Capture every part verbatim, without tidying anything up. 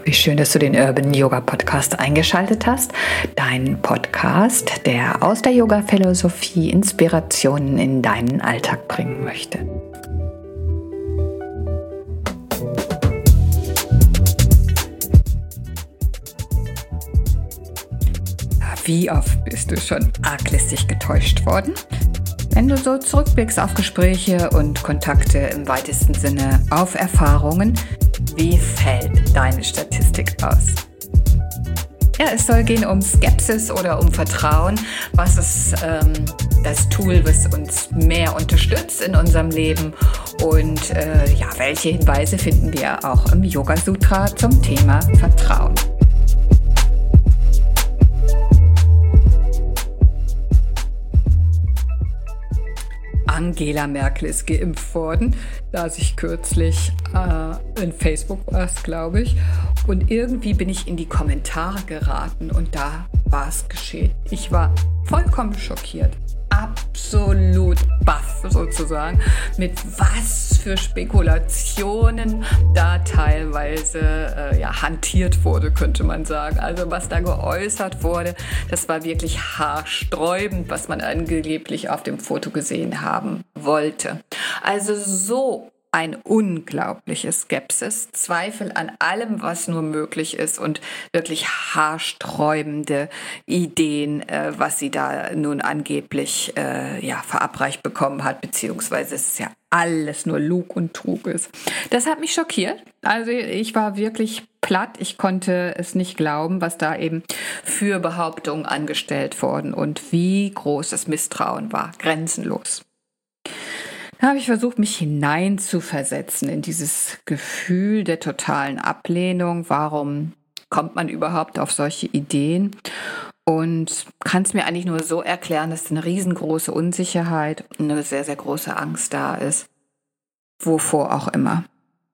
Wie schön, dass du den Urban Yoga Podcast eingeschaltet hast. Dein Podcast, der aus der Yoga-Philosophie Inspirationen in deinen Alltag bringen möchte. Wie oft bist du schon arglistig getäuscht worden? Wenn du so zurückblickst auf Gespräche und Kontakte im weitesten Sinne, auf Erfahrungen, wie fällt deine Statistik aus? Ja, es soll gehen um Skepsis oder um Vertrauen. Was ist ähm, das Tool, was uns mehr unterstützt in unserem Leben? Und äh, ja, welche Hinweise finden wir auch im Yoga Sutra zum Thema Vertrauen? Angela Merkel ist geimpft worden, las ich kürzlich, äh, in Facebook war es, glaube ich. Und irgendwie bin ich in die Kommentare geraten und da war es geschehen. Ich war vollkommen schockiert, absolut baff sozusagen, mit was für Spekulationen da teilweise äh, ja, hantiert wurde, könnte man sagen. Also was da geäußert wurde, das war wirklich haarsträubend, was man angeblich auf dem Foto gesehen haben wollte. Also so ein unglaubliches Skepsis, Zweifel an allem, was nur möglich ist und wirklich haarsträubende Ideen, äh, was sie da nun angeblich äh, ja, verabreicht bekommen hat, beziehungsweise es ist ja alles nur Lug und Trug ist. Das hat mich schockiert. Also ich war wirklich platt. Ich konnte es nicht glauben, was da eben für Behauptungen angestellt wurden und wie groß das Misstrauen war. Grenzenlos. Da habe ich versucht, mich hineinzuversetzen in dieses Gefühl der totalen Ablehnung. Warum kommt man überhaupt auf solche Ideen? Und kann es mir eigentlich nur so erklären, dass eine riesengroße Unsicherheit und eine sehr, sehr große Angst da ist. Wovor auch immer.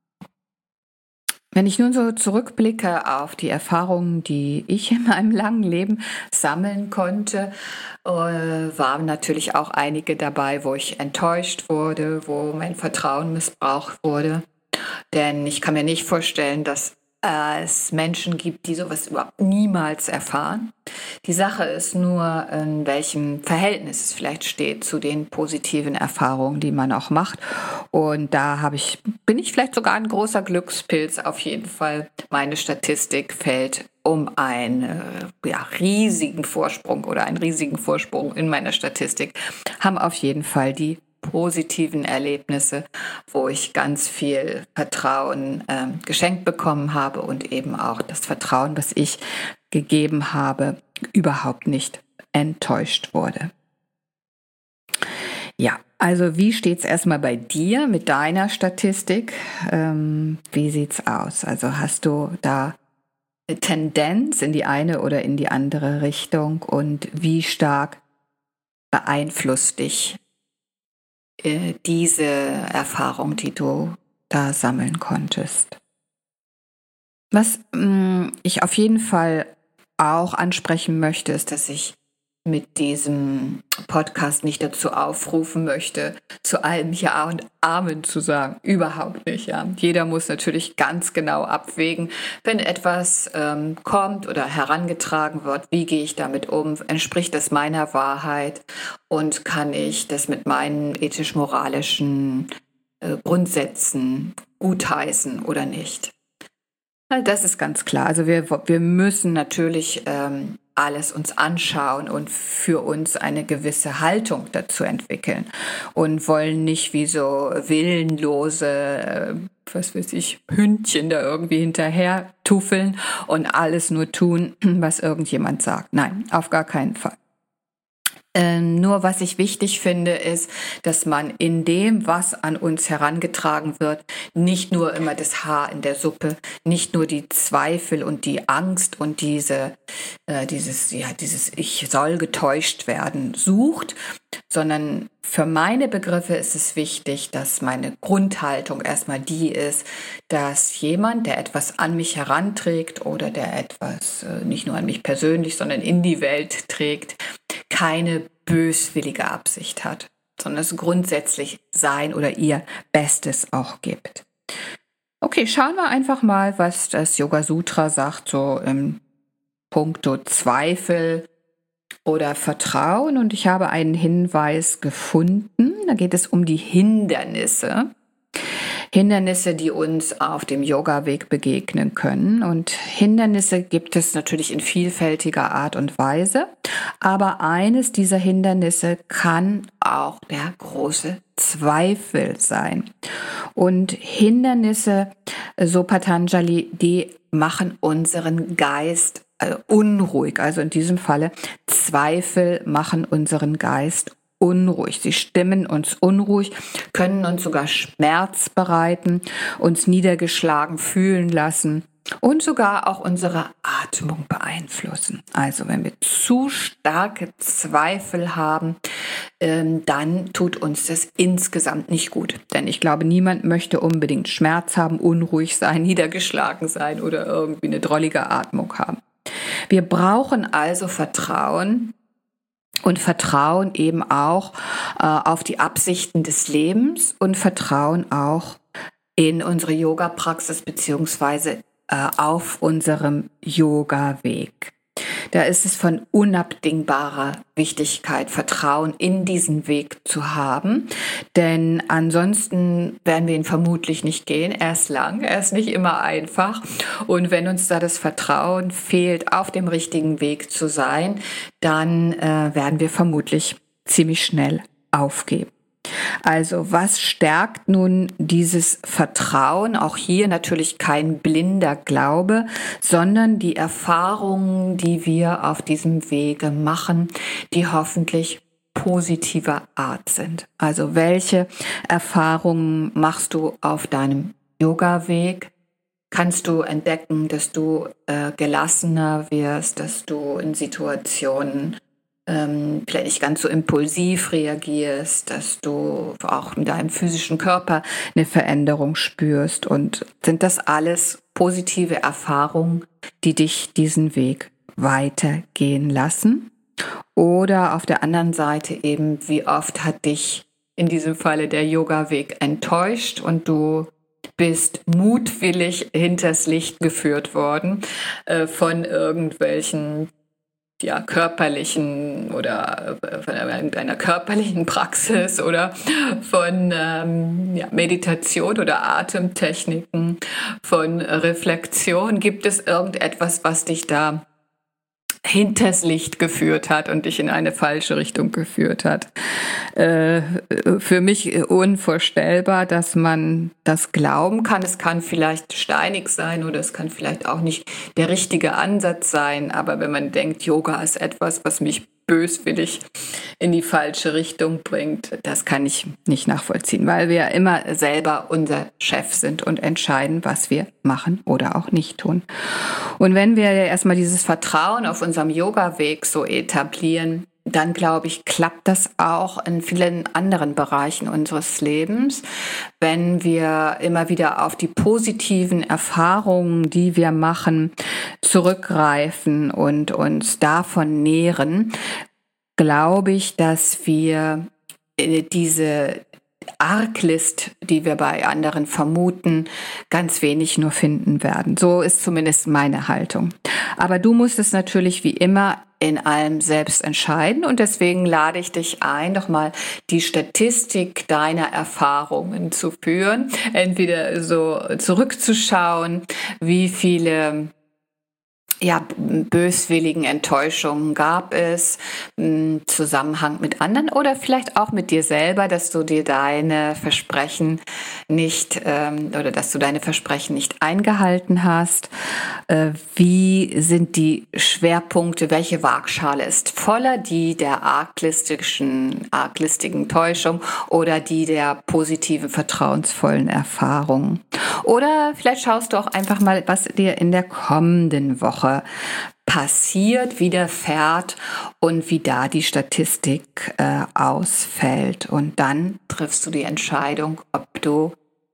Wenn ich nun so zurückblicke auf die Erfahrungen, die ich in meinem langen Leben sammeln konnte, äh, waren natürlich auch einige dabei, wo ich enttäuscht wurde, wo mein Vertrauen missbraucht wurde. Denn ich kann mir nicht vorstellen, dass äh, es Menschen gibt, die sowas überhaupt niemals erfahren. Die Sache ist nur, in welchem Verhältnis es vielleicht steht zu den positiven Erfahrungen, die man auch macht. Und da habe ich, bin ich vielleicht sogar ein großer Glückspilz. Auf jeden Fall, meine Statistik fällt um einen ja, riesigen Vorsprung oder einen riesigen Vorsprung in meiner Statistik, haben auf jeden Fall die positiven Erlebnisse, wo ich ganz viel Vertrauen äh, geschenkt bekommen habe und eben auch das Vertrauen, was ich gegeben habe, überhaupt nicht enttäuscht wurde. Ja, also wie steht's erstmal bei dir mit deiner Statistik? Ähm, wie sieht's aus? Also hast du da eine Tendenz in die eine oder in die andere Richtung und wie stark beeinflusst dich äh, diese Erfahrung, die du da sammeln konntest? Was mh, ich auf jeden Fall auch ansprechen möchte, ist, dass ich mit diesem Podcast nicht dazu aufrufen möchte, zu allem Ja und Amen zu sagen. Überhaupt nicht, ja. Jeder muss natürlich ganz genau abwägen, wenn etwas ähm, kommt oder herangetragen wird, wie gehe ich damit um? Entspricht das meiner Wahrheit? Und kann ich das mit meinen ethisch-moralischen äh, Grundsätzen gutheißen oder nicht? Das ist ganz klar. Also wir, wir müssen natürlich ähm, alles uns anschauen und für uns eine gewisse Haltung dazu entwickeln und wollen nicht wie so willenlose, äh, was weiß ich, Hündchen da irgendwie hinterher tuffeln und alles nur tun, was irgendjemand sagt. Nein, auf gar keinen Fall. Ähm, nur was ich wichtig finde, ist, dass man in dem, was an uns herangetragen wird, nicht nur immer das Haar in der Suppe, nicht nur die Zweifel und die Angst und diese, äh, dieses, ja, dieses Ich soll getäuscht werden sucht, sondern für meine Begriffe ist es wichtig, dass meine Grundhaltung erstmal die ist, dass jemand, der etwas an mich heranträgt oder der etwas äh, nicht nur an mich persönlich, sondern in die Welt trägt, keine böswillige Absicht hat, sondern es grundsätzlich sein oder ihr Bestes auch gibt. Okay, schauen wir einfach mal, was das Yoga Sutra sagt, so im Punkto Zweifel oder Vertrauen. Und ich habe einen Hinweis gefunden. Da geht es um die Hindernisse. Hindernisse, die uns auf dem Yoga-Weg begegnen können. Und Hindernisse gibt es natürlich in vielfältiger Art und Weise. Aber eines dieser Hindernisse kann auch der große Zweifel sein. Und Hindernisse, so Patanjali, die machen unseren Geist äh, unruhig. Also in diesem Falle Zweifel machen unseren Geist unruhig. Sie stimmen uns unruhig, können uns sogar Schmerz bereiten, uns niedergeschlagen fühlen lassen und sogar auch unsere Atmung beeinflussen. Also wenn wir zu starke Zweifel haben, ähm, dann tut uns das insgesamt nicht gut. Denn ich glaube, niemand möchte unbedingt Schmerz haben, unruhig sein, niedergeschlagen sein oder irgendwie eine drollige Atmung haben. Wir brauchen also Vertrauen, und Vertrauen eben auch äh, auf die Absichten des Lebens und Vertrauen auch in unsere Yoga-Praxis beziehungsweise äh, auf unserem Yoga-Weg. Da ist es von unabdingbarer Wichtigkeit, Vertrauen in diesen Weg zu haben, denn ansonsten werden wir ihn vermutlich nicht gehen. Er ist lang, er ist nicht immer einfach und wenn uns da das Vertrauen fehlt, auf dem richtigen Weg zu sein, dann äh, werden wir vermutlich ziemlich schnell aufgeben. Also was stärkt nun dieses Vertrauen? Auch hier natürlich kein blinder Glaube, sondern die Erfahrungen, die wir auf diesem Wege machen, die hoffentlich positiver Art sind. Also welche Erfahrungen machst du auf deinem Yoga-Weg? Kannst du entdecken, dass du äh, gelassener wirst, dass du in Situationen ähm, vielleicht nicht ganz so impulsiv reagierst, dass du auch in deinem physischen Körper eine Veränderung spürst. Und sind das alles positive Erfahrungen, die dich diesen Weg weitergehen lassen? Oder auf der anderen Seite eben, wie oft hat dich in diesem Falle der Yoga-Weg enttäuscht und du bist mutwillig hinters Licht geführt worden äh, von irgendwelchen ja, körperlichen oder äh, von irgendeiner körperlichen Praxis oder von ähm, ja, Meditation oder Atemtechniken, von Reflexion. Gibt es irgendetwas, was dich da hinters Licht geführt hat und dich in eine falsche Richtung geführt hat? Äh, für mich unvorstellbar, dass man das glauben kann. Es kann vielleicht steinig sein oder es kann vielleicht auch nicht der richtige Ansatz sein. Aber wenn man denkt, Yoga ist etwas, was mich böswillig in die falsche Richtung bringt, das kann ich nicht nachvollziehen, weil wir immer selber unser Chef sind und entscheiden, was wir machen oder auch nicht tun. Und wenn wir erstmal dieses Vertrauen auf unserem Yoga-Weg so etablieren, dann glaube ich, klappt das auch in vielen anderen Bereichen unseres Lebens, wenn wir immer wieder auf die positiven Erfahrungen, die wir machen, zurückgreifen und uns davon nähren, glaube ich, dass wir diese Arglist, die wir bei anderen vermuten, ganz wenig nur finden werden. So ist zumindest meine Haltung. Aber du musst es natürlich wie immer in allem selbst entscheiden und deswegen lade ich dich ein, doch mal die Statistik deiner Erfahrungen zu führen, entweder so zurückzuschauen, wie viele ja, böswilligen Enttäuschungen gab es im Zusammenhang mit anderen oder vielleicht auch mit dir selber, dass du dir deine Versprechen nicht ähm, oder dass du deine Versprechen nicht eingehalten hast. Äh, wie sind die Schwerpunkte? Welche Waagschale ist voller? Die der arglistischen, arglistigen Täuschung oder die der positiven, vertrauensvollen Erfahrung? Oder vielleicht schaust du auch einfach mal, was dir in der kommenden Woche passiert, widerfährt und wie da die Statistik äh, ausfällt. Und dann triffst du die Entscheidung, ob du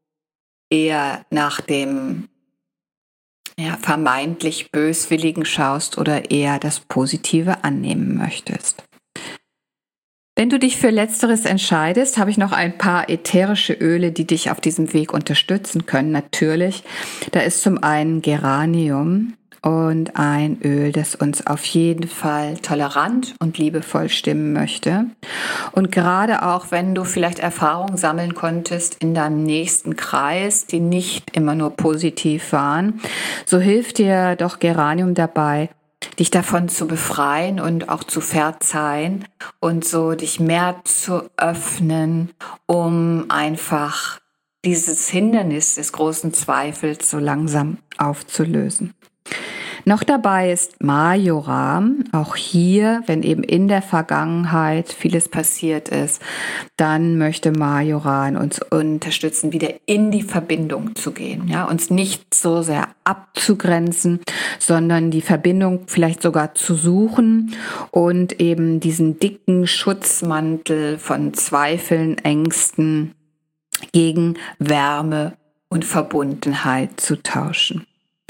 eher nach dem ja, vermeintlich Böswilligen schaust oder eher das Positive annehmen möchtest. Wenn du dich für Letzteres entscheidest, habe ich noch ein paar ätherische Öle, die dich auf diesem Weg unterstützen können. Natürlich, da ist zum einen Geranium und ein Öl, das uns auf jeden Fall tolerant und liebevoll stimmen möchte. Und gerade auch, wenn du vielleicht Erfahrungen sammeln konntest in deinem nächsten Kreis, die nicht immer nur positiv waren, so hilft dir doch Geranium dabei, dich davon zu befreien und auch zu verzeihen und so dich mehr zu öffnen, um einfach dieses Hindernis des großen Zweifels so langsam aufzulösen. Noch dabei ist Majoram. Auch hier, wenn eben in der Vergangenheit vieles passiert ist, dann möchte Majoran uns unterstützen, wieder in die Verbindung zu gehen, ja, uns nicht so sehr abzugrenzen, sondern die Verbindung vielleicht sogar zu suchen und eben diesen dicken Schutzmantel von Zweifeln, Ängsten gegen Wärme und Verbundenheit zu tauschen.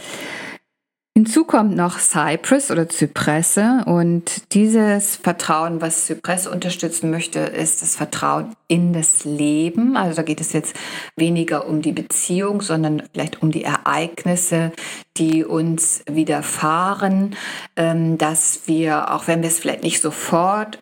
Hinzu kommt noch Cypress oder Zypresse, und dieses Vertrauen, was Zypresse unterstützen möchte, ist das Vertrauen in das Leben. Also da geht es jetzt weniger um die Beziehung, sondern vielleicht um die Ereignisse, die uns widerfahren, dass wir, auch wenn wir es vielleicht nicht sofort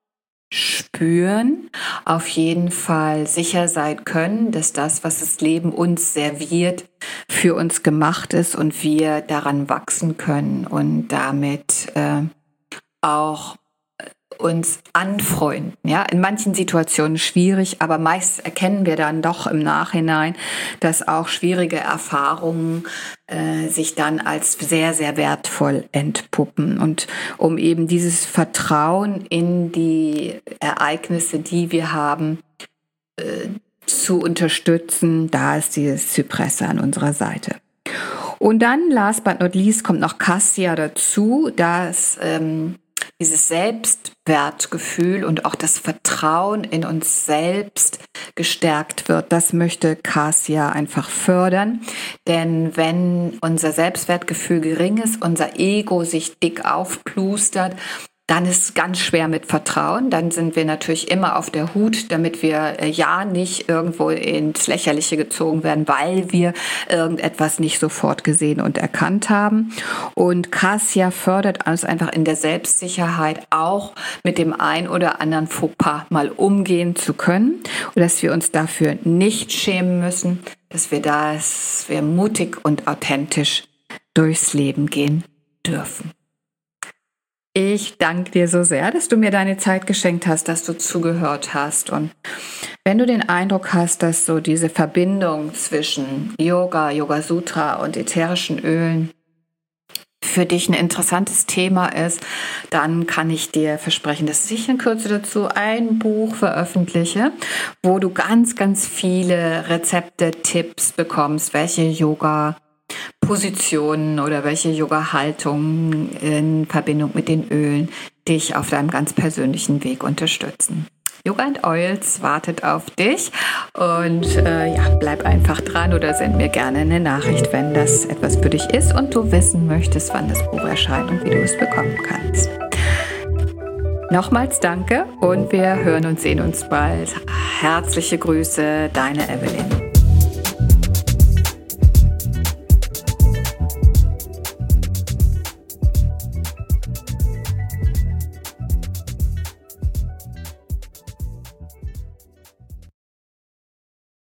spüren, auf jeden Fall sicher sein können, dass das, was das Leben uns serviert, für uns gemacht ist und wir daran wachsen können und damit äh, auch uns anfreunden. Ja, in manchen Situationen schwierig, aber meist erkennen wir dann doch im Nachhinein, dass auch schwierige Erfahrungen äh, sich dann als sehr, sehr wertvoll entpuppen. Und um eben dieses Vertrauen in die Ereignisse, die wir haben, äh, zu unterstützen, da ist dieses Zypresse an unserer Seite. Und dann, last but not least, kommt noch Cassia dazu, dass ähm, dieses Selbstwertgefühl und auch das Vertrauen in uns selbst gestärkt wird. Das möchte Cassia einfach fördern. Denn wenn unser Selbstwertgefühl gering ist, unser Ego sich dick aufplustert, dann ist es ganz schwer mit Vertrauen. Dann sind wir natürlich immer auf der Hut, damit wir äh, ja nicht irgendwo ins Lächerliche gezogen werden, weil wir irgendetwas nicht sofort gesehen und erkannt haben. Und Cassia fördert uns einfach in der Selbstsicherheit, auch mit dem ein oder anderen Fauxpas mal umgehen zu können und dass wir uns dafür nicht schämen müssen, dass wir da, dass wir mutig und authentisch durchs Leben gehen dürfen. Ich danke dir so sehr, dass du mir deine Zeit geschenkt hast, dass du zugehört hast. Und wenn du den Eindruck hast, dass so diese Verbindung zwischen Yoga, Yoga Sutra und ätherischen Ölen für dich ein interessantes Thema ist, dann kann ich dir versprechen, dass ich in Kürze dazu ein Buch veröffentliche, wo du ganz, ganz viele Rezepte, Tipps bekommst, welche Yoga Positionen oder welche Yoga-Haltungen in Verbindung mit den Ölen dich auf deinem ganz persönlichen Weg unterstützen. Yoga and Oils wartet auf dich und äh, ja, bleib einfach dran oder send mir gerne eine Nachricht, wenn das etwas für dich ist und du wissen möchtest, wann das Buch erscheint und wie du es bekommen kannst. Nochmals danke und wir hören und sehen uns bald. Herzliche Grüße, deine Evelyn.